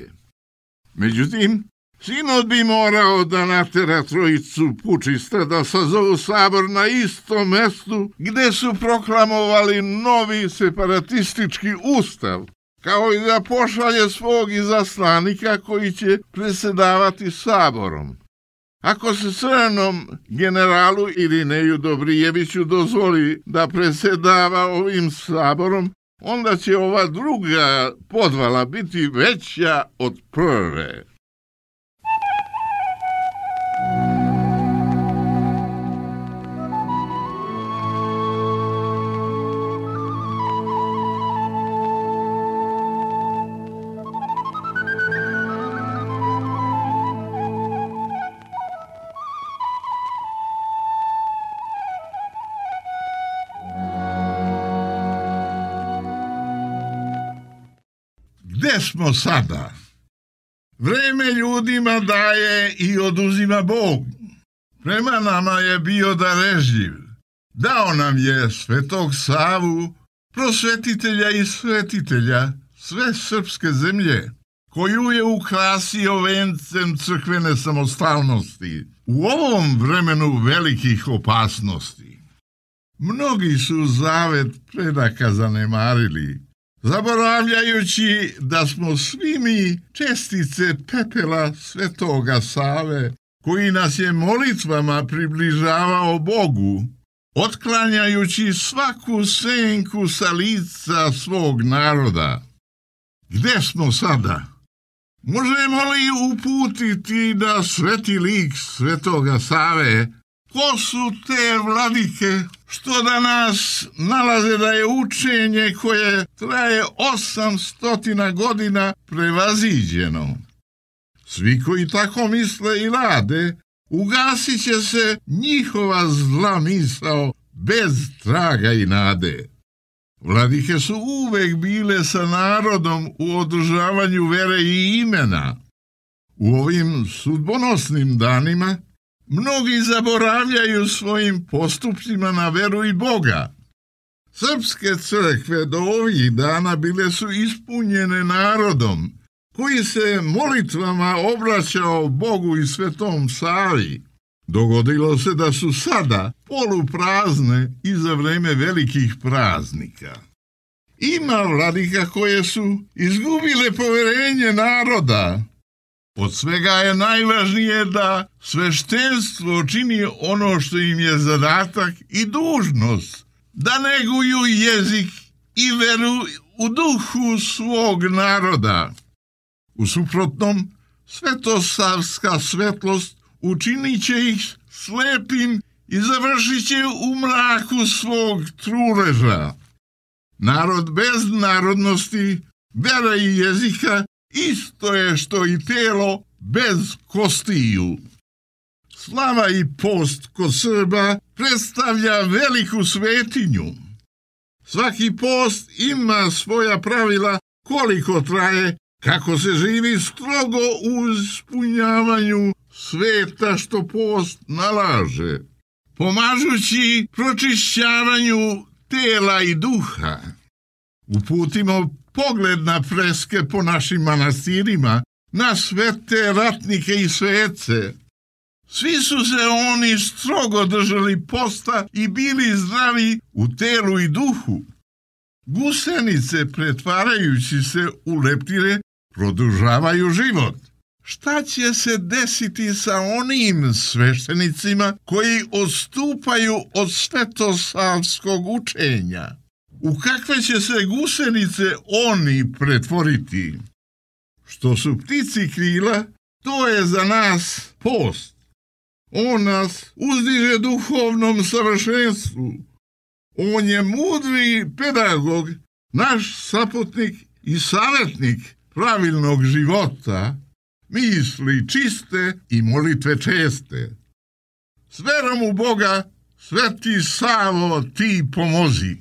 Međutim, sinod bi morao da natera trojicu pučista da sazovu sabor na istom mestu gde su proklamovali novi separatistički ustav, kao i da pošalje svog izaslanika koji će presedavati saborom. Ako se crnom generalu Irineju Dobrijeviću dozvoli da presedava ovim saborom, onda će ova druga podvala biti veća od prve. Gde smo sada? Vreme ljudima daje i oduzima Bog. Prema nama je bio darežljiv. Dao nam je Svetog Savu, prosvetitelja i svetitelja sve srpske zemlje, koju je ukrasio vencem crkvene samostalnosti u ovom vremenu velikih opasnosti. Mnogi su zavet predaka zanemarili, zaboravljajući da smo svi mi čestice pepela Svetoga Save, koji nas je molitvama približavao Bogu, otklanjajući svaku senku sa lica svog naroda. Gde smo sada? Možemo li uputiti da sveti lik Svetoga Save? Ko su te vladike što da nas nalaze da je učenje koje traje 800 godina prevaziđeno? Svi koji tako misle i rade, ugasit će se njihova zla misao bez traga i nade. Vladike su uvek bile sa narodom u održavanju vere i imena. U ovim sudbonosnim danima mnogi zaboravljaju svojim postupcima na veru i Boga. Srpske crkve do ovih dana bile su ispunjene narodom, koji se molitvama obraćao Bogu i Svetom Savi. Dogodilo se da su sada poluprazne i za vreme velikih praznika. Ima vladika koje su izgubile poverenje naroda. Od svega je najvažnije da sveštenstvo čini ono što im je zadatak i dužnost, da neguju jezik i veru u duhu svog naroda. U suprotnom, svetosavska svetlost učinit će ih slepim i završit će u mraku svog truleža. Narod bez narodnosti, vera i jezika isto je što i telo bez kostiju. Slava i post kod Srba predstavlja veliku svetinju. Svaki post ima svoja pravila koliko traje, kako se živi strogo u ispunjavanju sveta što post nalaže, pomažući pročišćavanju tela i duha. Uputimo pogled na freske po našim manastirima, na svete ratnike i svece. Svi su se oni strogo držali posta i bili zdravi u telu i duhu. Gusenice, pretvarajući se u leptire, produžavaju život. Šta će se desiti sa onim sveštenicima koji odstupaju od svetosavskog učenja? U kakve će se gusenice oni pretvoriti? Što su ptici krila, to je za nas post. On nas uzdiže duhovnom savršenstvu. On je mudri pedagog, naš saputnik i savjetnik pravilnog života, misli čiste i molitve česte. S verom u Boga, Sveti Savo, ti pomozi.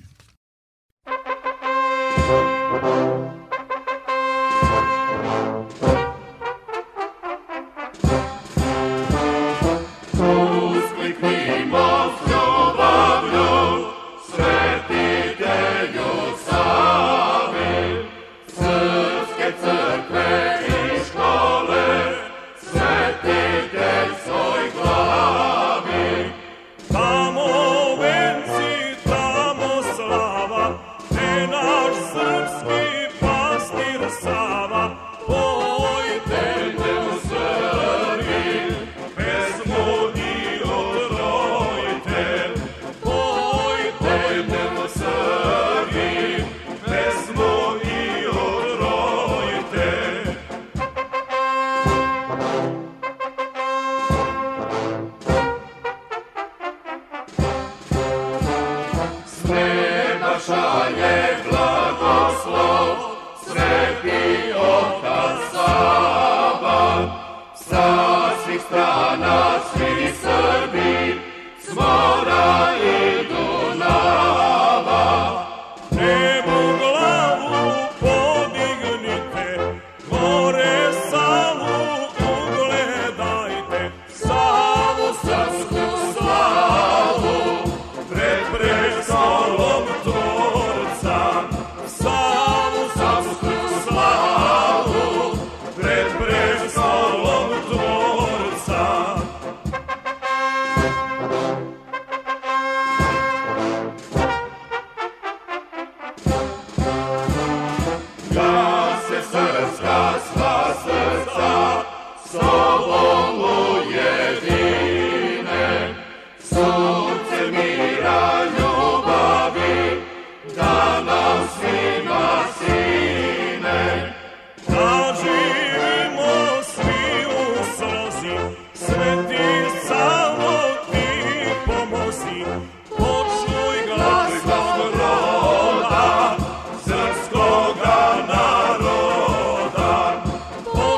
Srpskoga naroda,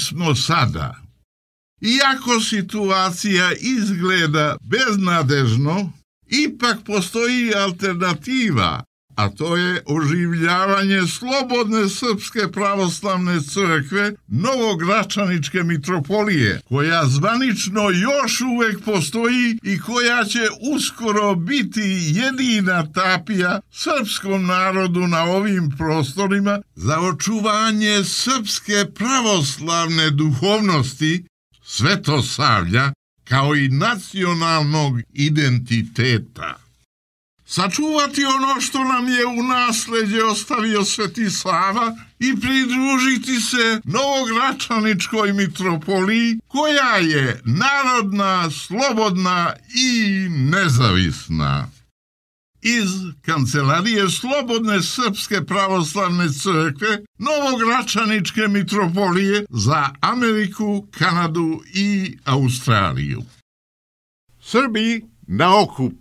smo sada. Iako situacija izgleda beznadežno, ipak postoji alternativa, a to je oživljavanje slobodne Srpske pravoslavne crkve Novogračaničke mitropolije, koja zvanično još uvek postoji i koja će uskoro biti jedina tapija srpskom narodu na ovim prostorima za očuvanje srpske pravoslavne duhovnosti, svetosavlja, kao i nacionalnog identiteta. Sačuvati ono što nam je u nasleđe ostavio Sveti Sava i pridružiti se Novogračaničkoj mitropoliji, koja je narodna, slobodna i nezavisna. Iz Kancelarije Slobodne Srpske pravoslavne crkve Novogračaničke mitropolije za Ameriku, Kanadu i Australiju. Srbi na okupu.